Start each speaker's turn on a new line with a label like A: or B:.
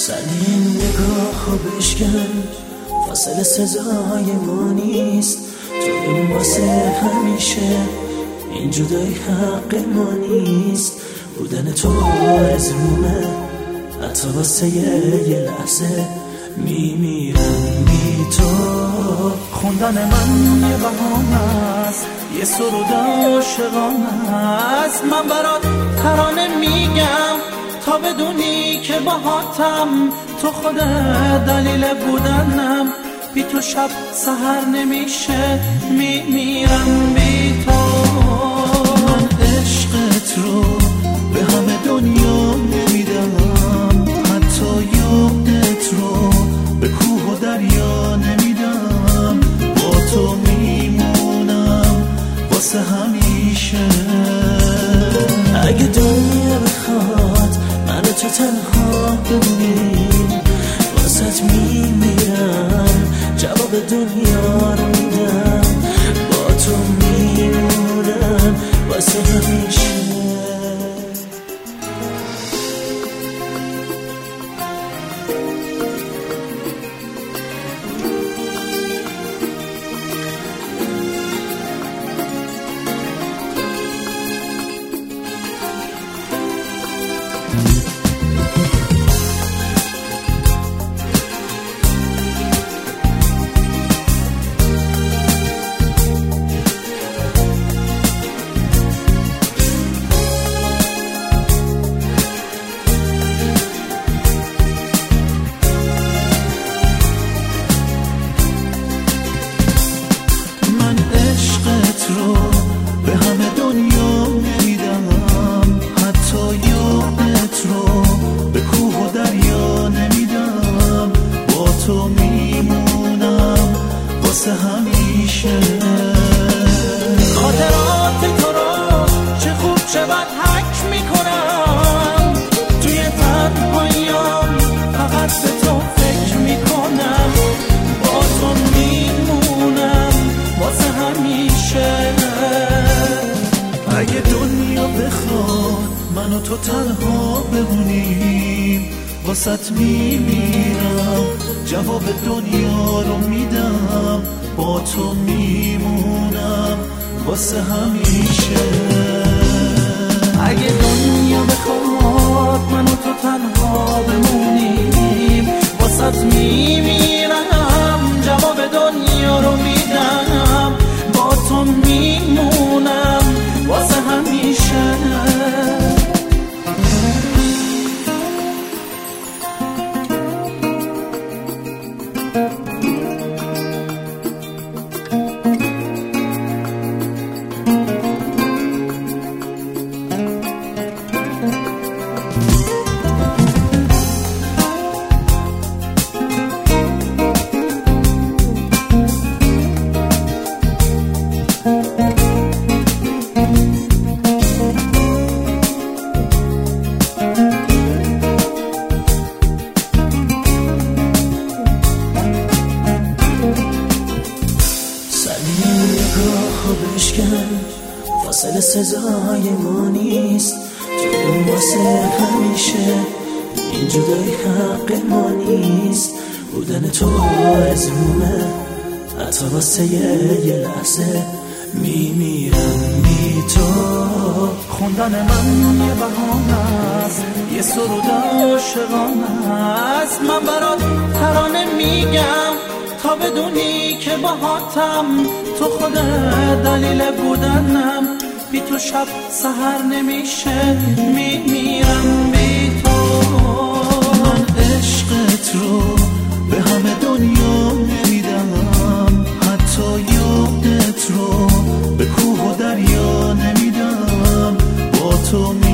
A: سری این نگاه رو بشکن، فاصله سزای ما نیست. تو این واسه همیشه، این جدایی حق ما نیست. بودن تو آرزومه، حتی واسه یه لحظه میمیرم بی تو.
B: خوندن من یه بهانه است، یه سرود عاشقانه است. من برات ترانه میگم تا بدونی که باهاتم. تو خودت دلیل بودنم، بی تو شب سحر نمیشه، میمیرم بی تو.
A: من عشقت رو به همه دنیا نمیدم، حتی یادت رو به کوه و دریا نمیدم. با تو میمونم واسه همیشه. اگه دنیا بخواد منو تو تنها بمونیم، واسه میمیرم، جواب دنیا رو میدم. با تو میمونم واسه همیشه. به همه دنیا نمیدم، حتی یادت رو به کوه و دریا نمیدم. با تو میمونم واسه همیشه.
B: خاطرات تو رو چه خوب چه بد حک میکنم، توی تنهاییام فقط به تو فکر میکنم. با تو میمونم واسه همیشه.
A: اگه دنیا بخواد منو تو تنها بمونیم، واسط میمیرم، جواب دنیا رو میدم. با تو میمونم واسه همیشه.
B: اگه دنیا بخواد منو تو تنها بمونیم، واسط میمیرم، جواب دنیا رو میدم. با تو میمونم واسه همیشه.
A: بشکن، فاصله سزای ما نیست. تو واسه همیشه، این جدایی حق ما نیست. بودن تو آرزومه، حتی واسه یه لحظه میمیرم بی تو.
B: خوندن من یه بهانه است، یه سرود عاشقانه است. من برات ترانه میگم تا بدونی که باهاتم. تو خودت دلیل بودنم، بی تو شب سحر نمیشه، میمیرم بی تو.
A: من عشقت رو به همه دنیا نمیدم، حتی یادت رو به کوه و دریا نمیدم. با تو